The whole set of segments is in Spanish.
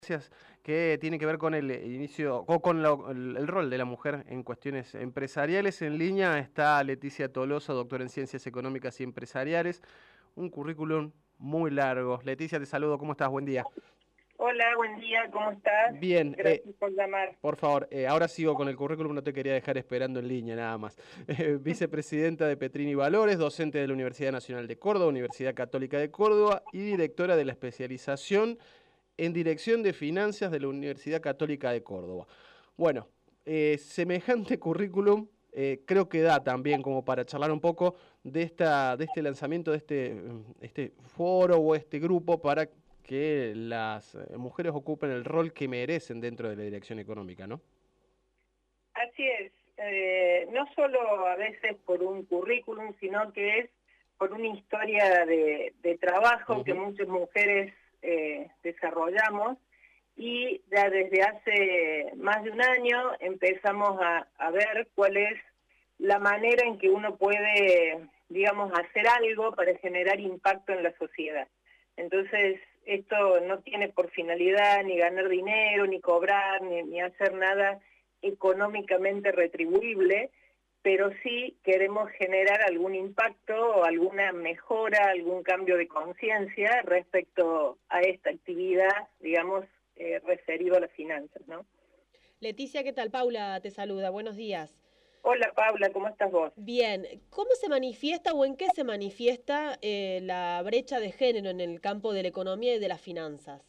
Gracias, que tiene que ver con el inicio, el rol de la mujer en cuestiones empresariales. En línea está Leticia Tolosa, doctora en Ciencias Económicas y Empresariales, un currículum muy largo. Leticia, te saludo, ¿cómo estás? Buen día. Hola, buen día, ¿cómo estás? Bien, Gracias por llamar. por favor, ahora sigo con el currículum, no te quería dejar esperando en línea nada más. Vicepresidenta de Petrini Valores, docente de la Universidad Nacional de Córdoba, Universidad Católica de Córdoba y directora de la especialización en Dirección de Finanzas de la Universidad Católica de Córdoba. Bueno, semejante currículum creo que da también como para charlar un poco de este lanzamiento de este foro o este grupo para que las mujeres ocupen el rol que merecen dentro de la dirección económica, ¿no? Así es, no solo a veces por un currículum, sino que es por una historia de trabajo que muchas mujeres desarrollamos, y ya desde hace más de un año empezamos a ver cuál es la manera en que uno puede, digamos, hacer algo para generar impacto en la sociedad. Entonces, esto no tiene por finalidad ni ganar dinero, ni cobrar, ni hacer nada económicamente retribuible, pero sí queremos generar algún impacto o alguna mejora, algún cambio de conciencia respecto a esta actividad, digamos, referido a las finanzas, ¿no? Leticia, ¿qué tal? Paula te saluda, buenos días. Hola Paula, ¿cómo estás vos? Bien, ¿cómo se manifiesta o en qué se manifiesta la brecha de género en el campo de la economía y de las finanzas?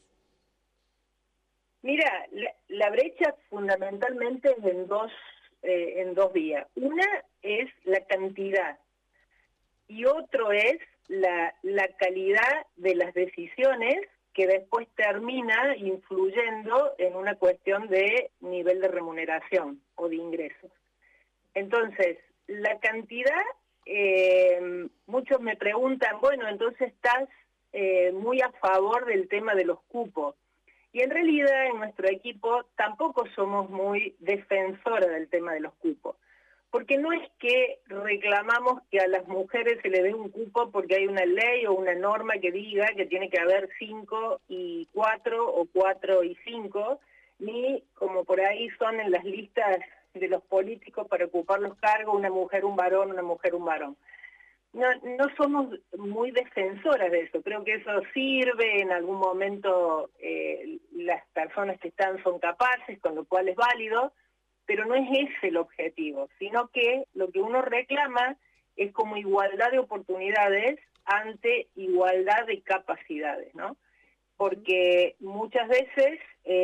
Mira, la brecha fundamentalmente es en dos vías. Una es la cantidad y otro es la calidad de las decisiones, que después termina influyendo en una cuestión de nivel de remuneración o de ingresos. Entonces, la cantidad, muchos me preguntan, bueno, entonces estás muy a favor del tema de los cupos. Y en realidad en nuestro equipo tampoco somos muy defensores del tema de los cupos, porque no es que reclamamos que a las mujeres se le dé un cupo porque hay una ley o una norma que diga que tiene que haber 5 y 4 o 4 y 5, ni como por ahí son en las listas de los políticos para ocupar los cargos, una mujer, un varón, una mujer, un varón. No somos muy defensoras de eso, creo que eso sirve, en algún momento las personas que están son capaces, con lo cual es válido, pero no es ese el objetivo, sino que lo que uno reclama es como igualdad de oportunidades ante igualdad de capacidades, ¿no? Porque muchas veces,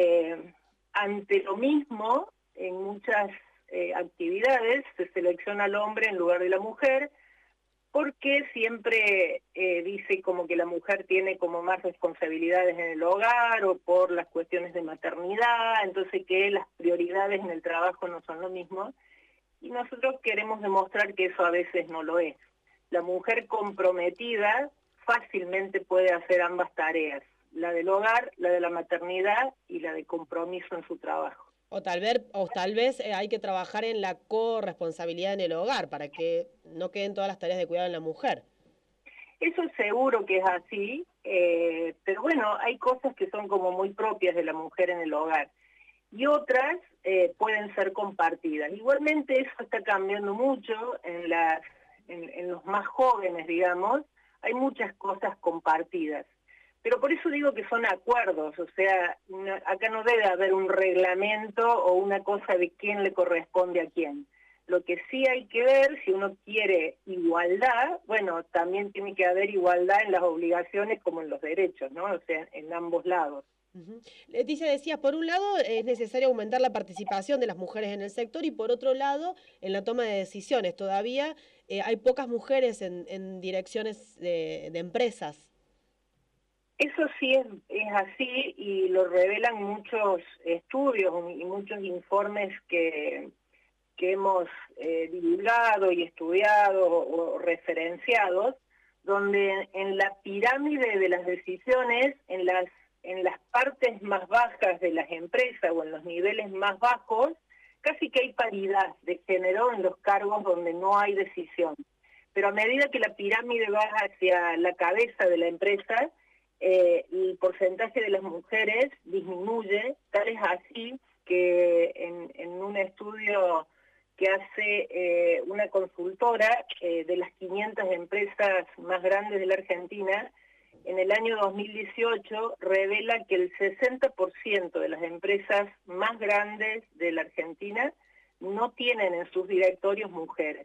ante lo mismo, en muchas actividades se selecciona al hombre en lugar de la mujer, porque siempre dice como que la mujer tiene como más responsabilidades en el hogar o por las cuestiones de maternidad, entonces que las prioridades en el trabajo no son lo mismo, y nosotros queremos demostrar que eso a veces no lo es. La mujer comprometida fácilmente puede hacer ambas tareas, la del hogar, la de la maternidad y la de compromiso en su trabajo. O tal vez hay que trabajar en la corresponsabilidad en el hogar para que no queden todas las tareas de cuidado en la mujer. Eso seguro que es así, pero bueno, hay cosas que son como muy propias de la mujer en el hogar y otras pueden ser compartidas. Igualmente eso está cambiando mucho en los más jóvenes, digamos, hay muchas cosas compartidas. Pero por eso digo que son acuerdos, o sea, acá no debe haber un reglamento o una cosa de quién le corresponde a quién. Lo que sí hay que ver, si uno quiere igualdad, bueno, también tiene que haber igualdad en las obligaciones como en los derechos, ¿no? O sea, en ambos lados. Leticia, decías, por un lado es necesario aumentar la participación de las mujeres en el sector y por otro lado en la toma de decisiones. Todavía hay pocas mujeres en direcciones de empresas. Eso sí es así y lo revelan muchos estudios y muchos informes que hemos divulgado y estudiado o referenciados, donde en la pirámide de las decisiones, en las partes más bajas de las empresas o en los niveles más bajos, casi que hay paridad de género en los cargos donde no hay decisión. Pero a medida que la pirámide va hacia la cabeza de la empresa, el porcentaje de las mujeres disminuye, tal es así que en un estudio que hace una consultora de las 500 empresas más grandes de la Argentina, en el año 2018 revela que el 60% de las empresas más grandes de la Argentina no tienen en sus directorios mujeres.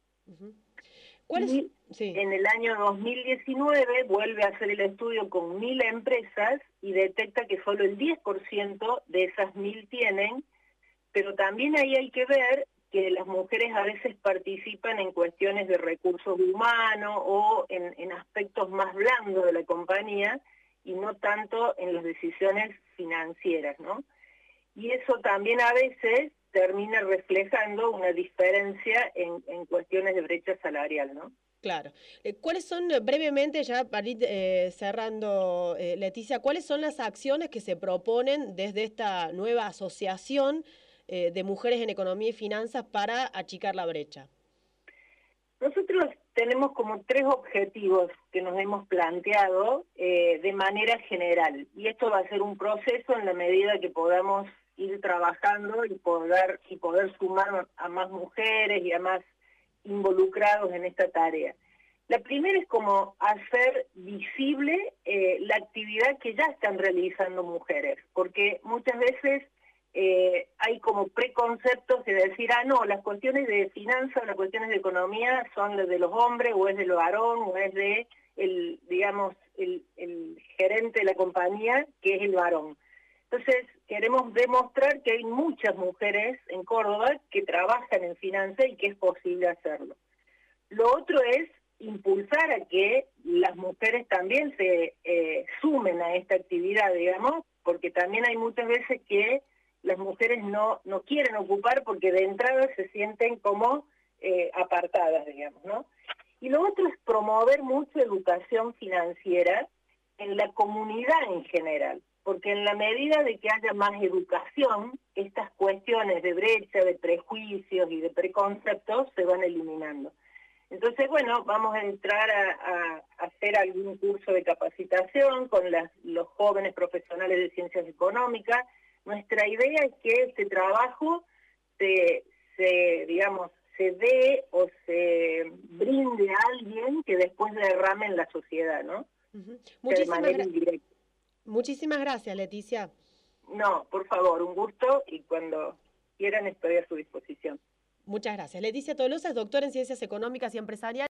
Y en el año 2019 vuelve a hacer el estudio con 1000 empresas y detecta que solo el 10% de esas 1000 tienen, pero también ahí hay que ver que las mujeres a veces participan en cuestiones de recursos humanos o en aspectos más blandos de la compañía y no tanto en las decisiones financieras, ¿no? Y eso también a veces termina reflejando una diferencia en cuestiones de brecha salarial, ¿no? Claro. ¿Cuáles son, brevemente, ya para ir cerrando, Leticia, cuáles son las acciones que se proponen desde esta nueva asociación de mujeres en economía y finanzas para achicar la brecha? Nosotros tenemos como 3 objetivos que nos hemos planteado de manera general, y esto va a ser un proceso en la medida que podamos ir trabajando y poder sumar a más mujeres y a más involucrados en esta tarea. La primera es como hacer visible la actividad que ya están realizando mujeres, porque muchas veces hay como preconceptos de decir, no, las cuestiones de finanzas, las cuestiones de economía son las de los hombres, o es de los varón, o es de el gerente de la compañía, que es el varón. Entonces, queremos demostrar que hay muchas mujeres en Córdoba que trabajan en finanzas y que es posible hacerlo. Lo otro es impulsar a que las mujeres también se sumen a esta actividad, digamos, porque también hay muchas veces que las mujeres no quieren ocupar porque de entrada se sienten como apartadas, digamos, ¿no? Y lo otro es promover mucho educación financiera en la comunidad en general, porque en la medida de que haya más educación, estas cuestiones de brecha, de prejuicios y de preconceptos se van eliminando. Entonces, bueno, vamos a entrar a hacer algún curso de capacitación con los jóvenes profesionales de ciencias económicas. Nuestra idea es que este trabajo se dé o se brinde a alguien que después derrame en la sociedad, ¿no? De manera indirecta. Muchísimas gracias, Leticia. No, por favor, un gusto, y cuando quieran estoy a su disposición. Muchas gracias. Leticia Tolosa es doctora en Ciencias Económicas y Empresariales.